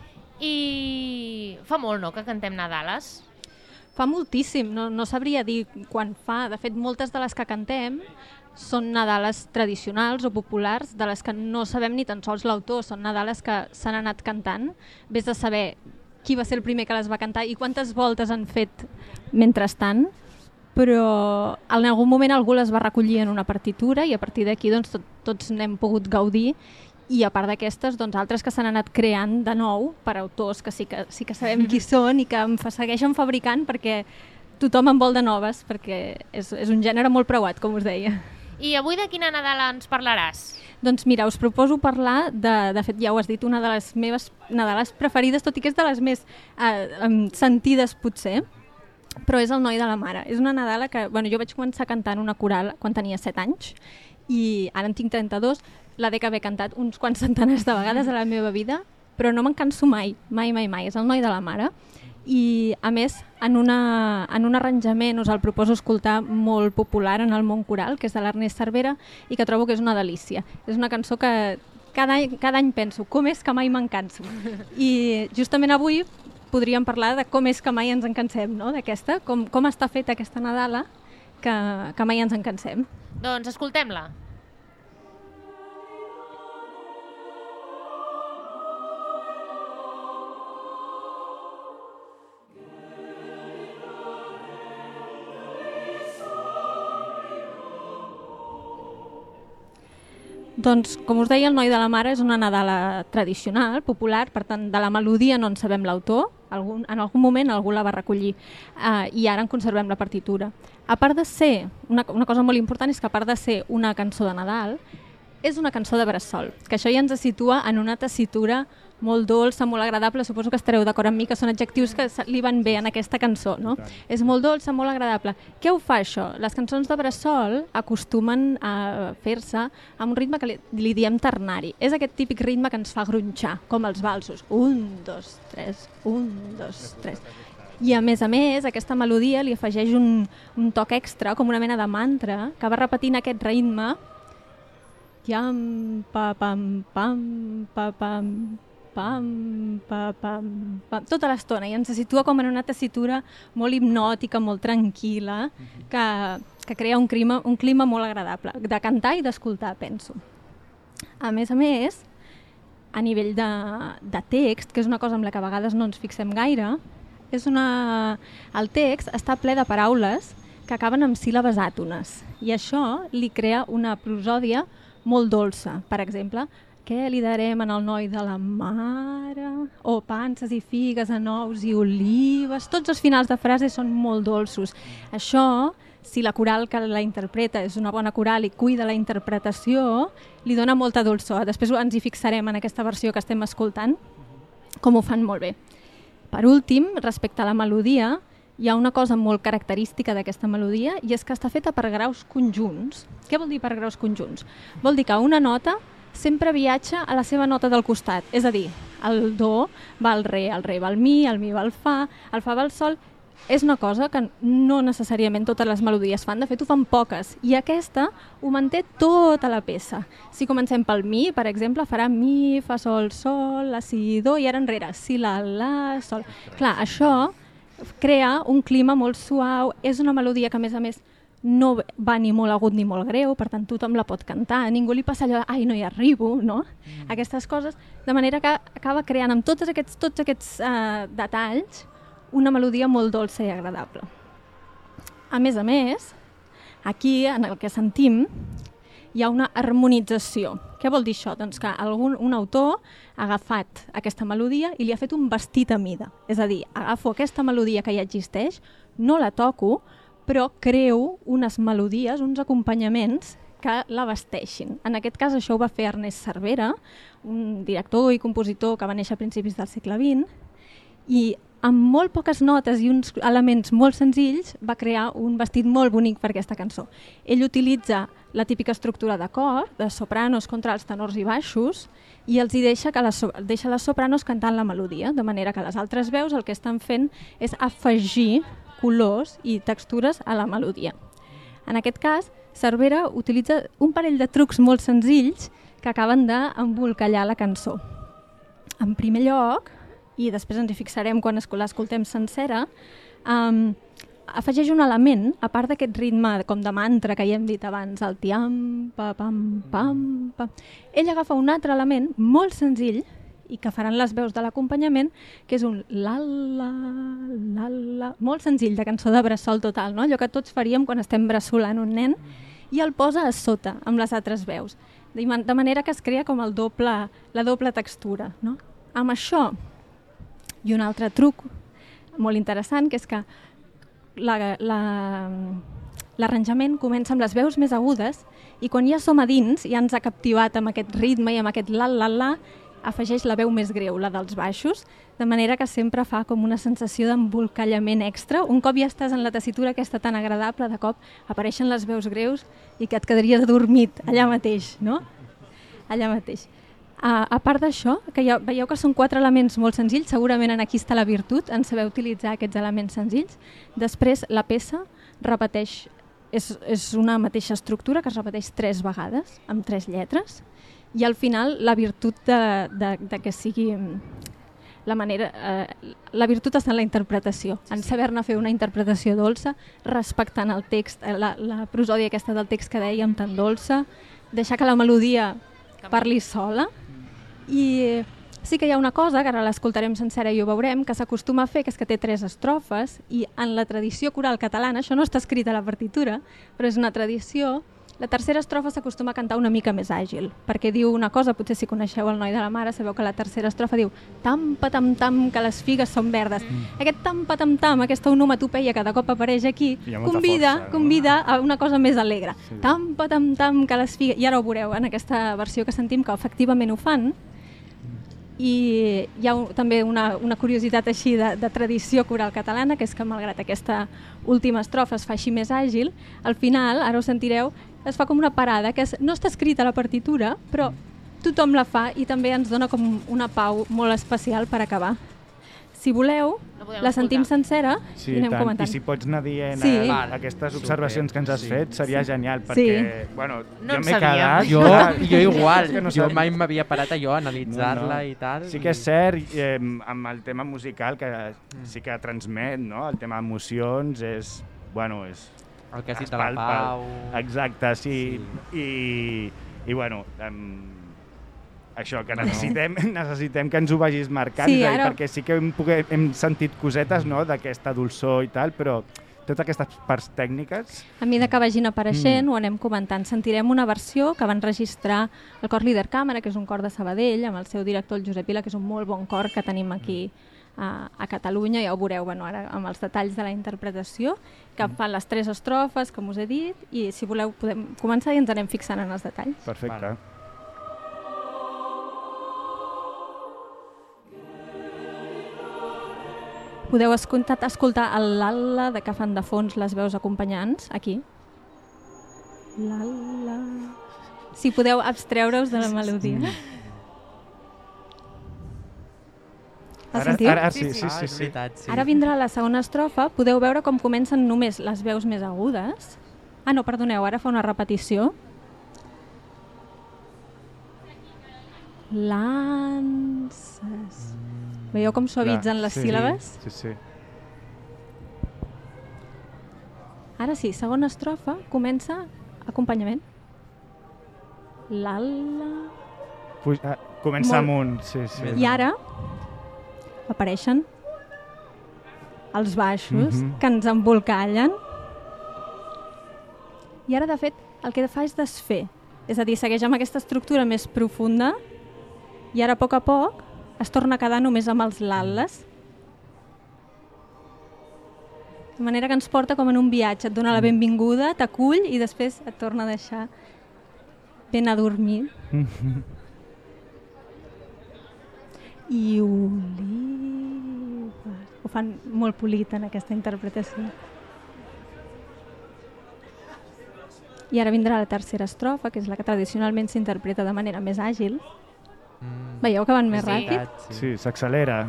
[SPEAKER 2] I fa molt, no?, que cantem Nadales?
[SPEAKER 6] Fa moltíssim, no sabria dir quan fa. De fet, moltes de les que cantem són Nadales tradicionals o populars, de les que no sabem ni tan sols l'autor, són Nadales que s'han anat cantant. Ves a saber qui va ser el primer que les va cantar i quantes voltes han fet mentrestant, però en algun moment algú les va recollir en una partitura i a partir d'aquí doncs, tots n'hem pogut gaudir. I a part d'aquestes, doncs, altres que s'han anat creant de nou per autors que sí que sabem qui són i que segueixen fabricant perquè tothom en vol de noves, perquè és un gènere molt preuat, com us deia.
[SPEAKER 2] I avui de quina Nadala ens parlaràs?
[SPEAKER 6] Doncs mira, us proposo parlar de fet ja ho has dit, una de les meves Nadales preferides, tot i que és de les més sentides potser, però és El noi de la mare. És una Nadala que jo vaig començar a cantar en una coral quan tenia 7 anys i ara en tinc 32, la dec haver cantat uns quants centenars de vegades a la meva vida, però no me'n canso mai, mai. És El noi de la mare i a més en un arranjament us el proposo escoltar molt popular en el món coral, que és de l'Ernest Cervera i que trobo que és una delícia. És una cançó que cada any penso com és que mai me'n canso i justament avui podríem parlar de com és que mai ens en cansem, no? D'aquesta, com està feta aquesta Nadala que mai ens en cansem.
[SPEAKER 2] Doncs escoltem-la.
[SPEAKER 6] Doncs, com us deia, El noi de la mare és una Nadala tradicional, popular, per tant, de la melodia no en sabem l'autor, en algun moment algú la va recollir i ara en conservem la partitura. A part de ser, una cosa molt important és que a part de ser una cançó de Nadal, és una cançó de bressol, que això ja ens situa en una tessitura molt dolça, molt agradable, suposo que estareu d'acord amb mi, que són adjectius que li van bé en aquesta cançó, no? És molt dolça, molt agradable. Què ho fa això? Les cançons de bressol acostumen a fer-se amb un ritme que li diem ternari. És aquest típic ritme que ens fa gronxar, com els valsos. 1, 2, 3, 1, 2, 3... I a més, aquesta melodia li afegeix un toc extra, com una mena de mantra, que va repetint aquest ritme Yam, pa, pam, pam, pa, pam, pam, pa, pam, pam, tota l'estona, i ens situa com en una tessitura molt hipnòtica, molt tranquil·la, que crea un clima molt agradable, de cantar i d'escoltar, penso. A més, a nivell de text, que és una cosa amb la que a vegades no ens fixem gaire, el text està ple de paraules que acaben amb síl·labes àtones, i això li crea una prosòdia molt dolça. Per exemple, què li darem en el noi de la mare? O panses i figues, nous i olives... Tots els finals de frase són molt dolços. Això, si la coral que la interpreta és una bona coral i cuida la interpretació, li dona molta dolçor. Després ens hi fixarem en aquesta versió que estem escoltant, com ho fan molt bé. Per últim, respecte a la melodia, hi ha una cosa molt característica d'aquesta melodia i és que està feta per graus conjunts. Què vol dir per graus conjunts? Vol dir que una nota sempre viatja a la seva nota del costat. És a dir, el do va al re va al mi va al fa va al sol. És una cosa que no necessàriament totes les melodies fan, de fet ho fan poques, i aquesta ho manté tota la peça. Si comencem pel mi, per exemple, farà mi, fa sol, sol, la, si, do, i ara enrere, si, la, sol. Clar, això crea un clima molt suau, és una melodia que a més no va ni molt agut ni molt greu, per tant tothom la pot cantar, a ningú li passa allò de ai, no hi arribo, no? Aquestes coses, de manera que acaba creant amb tots aquests detalls una melodia molt dolça i agradable. A més, aquí, en el que sentim, hi ha una harmonització. Què vol dir això? Doncs que un autor ha agafat aquesta melodia i li ha fet un vestit a mida. És a dir, agafo aquesta melodia que ja existeix, no la toco, però creo unes melodies, uns acompanyaments que la vesteixin. En aquest cas això ho va fer Ernest Cervera, un director i compositor que va néixer a principis del segle XX, i amb molt poques notes i uns elements molt senzills va crear un vestit molt bonic per aquesta cançó. Ell utilitza la típica estructura de cor, de sopranos, contrals, tenors i baixos, i els deixa les sopranos cantant la melodia, de manera que les altres veus el que estan fent és afegir colors i textures a la melodia. En aquest cas, Cervera utilitza un parell de trucs molt senzills que acaben d'embolcallar la cançó. En primer lloc, i després ens hi fixarem quan l'escoltem sencera, afegeix un element, a part d'aquest ritme com de mantra que ja hem dit abans, el tiam, pa, pam, pam, pam. Ell agafa un altre element molt senzill i que faran les veus de l'acompanyament, que és un la-la, la-la, molt senzill, de cançó de bressol total, no? Allò que tots faríem quan estem bressolant un nen, i el posa a sota, amb les altres veus, de manera que es crea com la doble textura, no? Amb això, i un altre truc molt interessant, que és que l'arranjament comença amb les veus més agudes i quan ja som a dins, ja ens ha captivat amb aquest ritme i amb aquest la-la-la, afegeix la veu més greu, la dels baixos, de manera que sempre fa com una sensació d'embolcallament extra. Un cop ja estàs en la tessitura aquesta tan agradable, de cop apareixen les veus greus i que et quedaries adormit allà mateix, no? Allà mateix. A part d'això, que veieu que són 4 elements molt senzills, segurament aquí està la virtut, en saber utilitzar aquests elements senzills. Després la peça repeteix, és una mateixa estructura que es repeteix 3 vegades, amb 3 lletres, i al final la virtut de que sigui la manera... la virtut està en la interpretació, en saber-ne fer una interpretació dolça, respectant el text, la prosòdia aquesta del text que dèiem tan dolça, deixar que la melodia parli sola. I sí que hi ha una cosa, que ara l'escoltarem sencera i ho veurem, que s'acostuma a fer, que és que té 3 estrofes, i en la tradició coral catalana, això no està escrit a la partitura, però és una tradició, la tercera estrofa s'acostuma a cantar una mica més àgil, perquè diu una cosa, potser si coneixeu el Noi de la Mare, sabeu que la tercera estrofa diu tam-pa-tam-tam, que les figues són verdes. Aquest tam-pa-tam-tam, aquesta onomatopeia que de cop apareix aquí, convida a una cosa més alegre. Tam-pa-tam-tam, que les figues... I ara ho veureu en aquesta versió que sentim, que efectivament ho fan. I hi ha també una curiositat així de tradició coral catalana, que és que malgrat aquesta última estrofa es fa així més àgil, al final, ara ho sentireu, es fa com una parada, que no està escrita a la partitura, però tothom la fa i també ens dona com una pau molt especial per acabar. Si voleu, la sentim sencera i anem comentant.
[SPEAKER 3] I si pots anar dient aquestes observacions que ens has fet, seria genial, perquè jo m'he quedat...
[SPEAKER 4] Jo igual, jo mai m'havia parat allò a analitzar-la i tal.
[SPEAKER 3] Sí que és cert, amb el tema musical, que sí que transmet, no? El tema d'emocions és...
[SPEAKER 4] El que has dit de la pau...
[SPEAKER 3] Exacte, sí. I bueno... això, que necessitem que ens ho vagis marcant, perquè sí que hem sentit cosetes d'aquesta dolçor i tal, però totes aquestes parts tècniques...
[SPEAKER 6] A mesura que vagin apareixent, ho anem comentant. Sentirem una versió que van registrar el Cor Líder Càmera, que és un cor de Sabadell, amb el seu director, el Josep Vila, que és un molt bon cor que tenim aquí a Catalunya. Ja ho veureu ara amb els detalls de la interpretació, que fan les 3 estrofes, com us he dit, i si voleu podem començar i ens anem fixant en els detalls.
[SPEAKER 3] Perfecte.
[SPEAKER 6] Podeu escoltar el la-la de que fan de fons les veus acompanyants, aquí. La-la... Si podeu abstreure-us de la melodia. La sentiu?
[SPEAKER 3] Ara sí.
[SPEAKER 6] Ara vindrà la segona estrofa. Podeu veure com comencen només les veus més agudes. Ah, no, perdoneu, ara fa una repetició. Lances... Veieu com suavitzen les síl·labes?
[SPEAKER 3] Sí.
[SPEAKER 6] Ara sí, segona estrofa, comença acompanyament. La-la...
[SPEAKER 3] Comença amunt, sí.
[SPEAKER 6] I ara apareixen els baixos que ens embolcallen i ara de fet el que fa és desfer, és a dir, segueix amb aquesta estructura més profunda i ara a poc es torna a quedar només amb els lalles. De manera que ens porta com en un viatge, et dona la benvinguda, t'acull i després et torna a deixar ben adormit. I olives. Ho fan molt polit en aquesta interpretació. I ara vindrà la tercera estrofa, que és la que tradicionalment s'interpreta de manera més àgil. Veieu que van més ràpid?
[SPEAKER 3] Sí, s'accelera.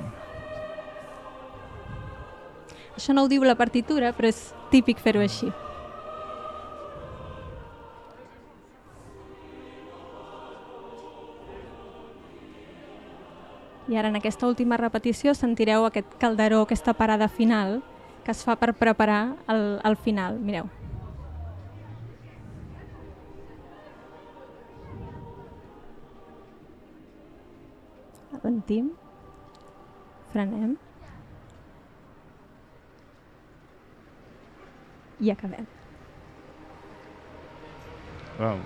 [SPEAKER 6] Això no ho diu la partitura, però és típic fer-ho així. I ara en aquesta última repetició sentireu aquest calderó, aquesta parada final que es fa per preparar el final. Mireu. Alentim, frenem i acabem.
[SPEAKER 3] Wow.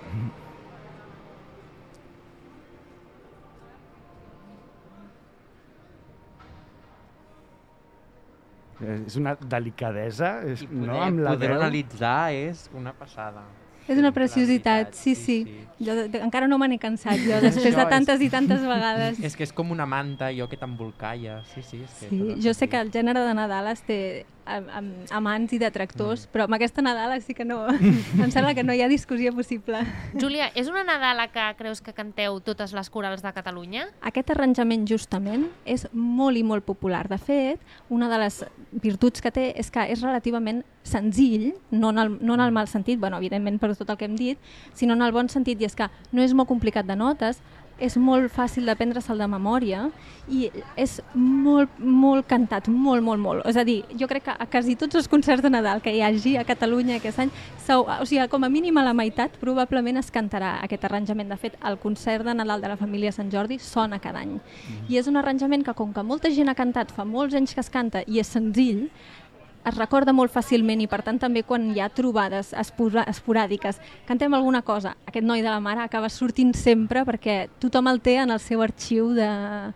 [SPEAKER 3] És una delicadesa, no? Amb la
[SPEAKER 4] poder
[SPEAKER 3] veu.
[SPEAKER 4] analitzar és una passada.
[SPEAKER 6] És una preciositat, sí. Jo encara no me n'he cansat, jo, després de tantes i tantes vegades.
[SPEAKER 4] És que és com una manta, allò que t'embolcalla. Sí,
[SPEAKER 6] Jo sé que el gènere de Nadales té amants i detractors, però amb aquesta Nadala sí que no, em sembla que no hi ha discussió possible.
[SPEAKER 2] Júlia, és una Nadala que creus que canteu totes les corals de Catalunya?
[SPEAKER 6] Aquest arranjament justament és molt i molt popular. De fet, una de les virtuts que té és que és relativament senzill, no en el mal sentit, bueno, evidentment per tot el que hem dit, sinó en el bon sentit, i és que no és molt complicat de notes, és molt fàcil d'aprendre-se'l de memòria i és molt, molt cantat, molt. És a dir, jo crec que a quasi tots els concerts de Nadal que hi hagi a Catalunya aquest any, o sigui, com a mínim a la meitat probablement es cantarà aquest arranjament. De fet, el concert de Nadal de la família Sant Jordi sona cada any. I és un arranjament que, com que molta gent ha cantat, fa molts anys que es canta i és senzill, es recorda molt fàcilment i per tant també quan hi ha trobades esporàdiques, cantem alguna cosa, aquest noi de la mare acaba sortint sempre perquè tothom el té en el seu arxiu de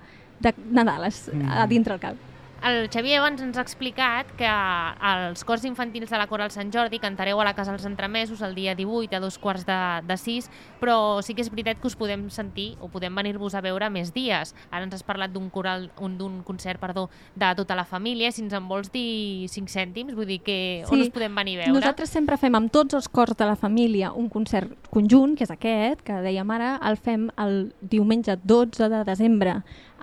[SPEAKER 6] Nadales a dintre el cap.
[SPEAKER 2] El Xavier abans ens ha explicat que els cors infantils de la Coral Sant Jordi cantareu a la Casa dels Entremesos el dia 18 a 5:45, però sí que és veritat que us podem sentir o podem venir-vos a veure més dies. Ara ens has parlat d'un concert de tota la família. Si ens en vols dir 5 cèntims, vull dir que on us podem venir a veure?
[SPEAKER 6] Nosaltres sempre fem amb tots els cors de la família un concert conjunt, que és aquest, que dèiem ara, el fem el diumenge 12 de desembre,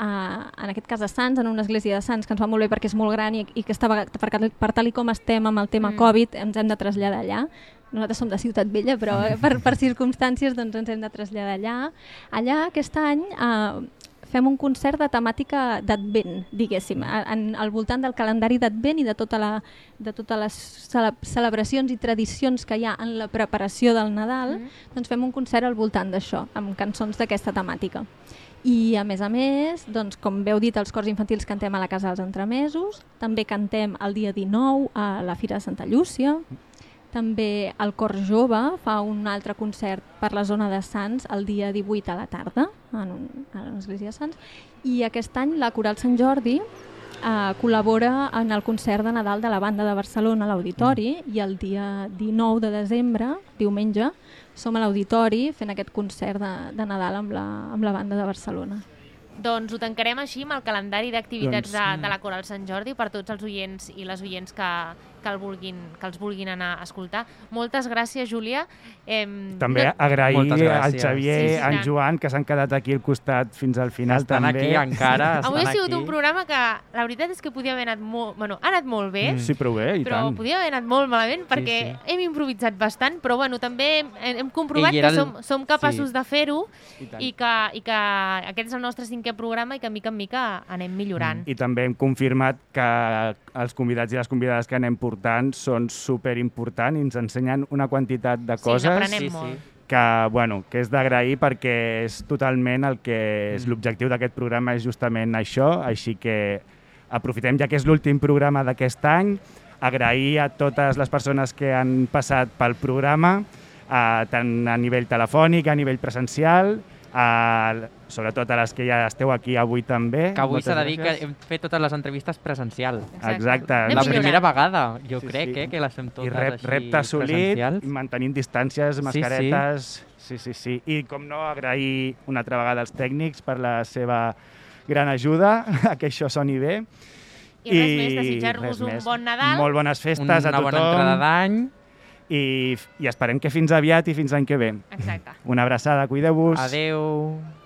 [SPEAKER 6] en aquest cas a Sants, en una església de Sants, que ens va molt bé perquè és molt gran i que estava, per tal i com estem amb el tema Covid, ens hem de traslladar allà. Nosaltres som de Ciutat Vella, però per circumstàncies doncs, ens hem de traslladar allà. Allà aquest any fem un concert de temàtica d'Advent, diguéssim, al voltant del calendari d'Advent i de totes les celebracions i tradicions que hi ha en la preparació del Nadal, doncs fem un concert al voltant d'això, amb cançons d'aquesta temàtica. I a més, doncs, com veu dit, els cors infantils cantem a la Casa dels Entremesos, també cantem el dia 19 a la Fira de Santa Llúcia, també el cor jove fa un altre concert per la zona de Sants el dia 18 a la tarda, a l'església de Sants, i aquest any la Coral Sant Jordi col·labora en el concert de Nadal de la Banda de Barcelona a l'Auditori, i el dia 19 de desembre, diumenge, som a l'Auditori fent aquest concert de Nadal amb la Banda de Barcelona.
[SPEAKER 2] Doncs ho tancarem així amb el calendari d'activitats de la Coral Sant Jordi per tots els oients i les oients que els vulguin anar a escoltar. Moltes gràcies, Júlia.
[SPEAKER 3] També agrair al Xavier, a en Joan, que s'han quedat aquí al costat fins al final.
[SPEAKER 4] Estan aquí encara.
[SPEAKER 2] Avui ha sigut un programa que la veritat és que podia haver anat molt... Bueno, ha anat molt bé,
[SPEAKER 3] sí, però
[SPEAKER 2] podia haver anat molt malament perquè hem improvisat bastant, però bueno, també hem comprovat que som capaços de fer-ho i que aquest és el nostre 5è programa i que mica en mica anem millorant.
[SPEAKER 3] I també hem confirmat que els convidats i les convidades que anem portant són superimportants i ens ensenyen una quantitat de coses que és d'agrair, perquè és totalment el que és l'objectiu d'aquest programa, és justament això, així que aprofitem, ja que és l'últim programa d'aquest any, agrair a totes les persones que han passat pel programa tant a nivell telefònic, a nivell presencial, sobretot a les que ja esteu aquí avui també.
[SPEAKER 4] Que avui s'ha de dir que
[SPEAKER 3] Moltes
[SPEAKER 4] hem fet totes les entrevistes presencial.
[SPEAKER 3] Exacte.
[SPEAKER 2] Anem
[SPEAKER 4] La
[SPEAKER 2] millorant.
[SPEAKER 4] primera vegada, jo
[SPEAKER 3] Sí,
[SPEAKER 4] crec,
[SPEAKER 3] sí.
[SPEAKER 4] que les fem
[SPEAKER 3] I
[SPEAKER 4] totes així
[SPEAKER 3] repte assolit,
[SPEAKER 4] presencials.
[SPEAKER 3] mantenint distàncies, mascaretes... Sí. I com no, agrair una altra vegada als tècnics per la seva gran ajuda a que això soni bé.
[SPEAKER 2] I res més, desitjar-vos
[SPEAKER 3] res
[SPEAKER 2] un
[SPEAKER 3] més.
[SPEAKER 2] bon Nadal.
[SPEAKER 3] Molt bones festes
[SPEAKER 4] Una
[SPEAKER 3] a tothom.
[SPEAKER 4] bona entrada d'any.
[SPEAKER 3] I esperem que fins aviat i fins l'any que ve.
[SPEAKER 2] Exacte.
[SPEAKER 3] Una abraçada, cuideu-vos.
[SPEAKER 4] Adeu.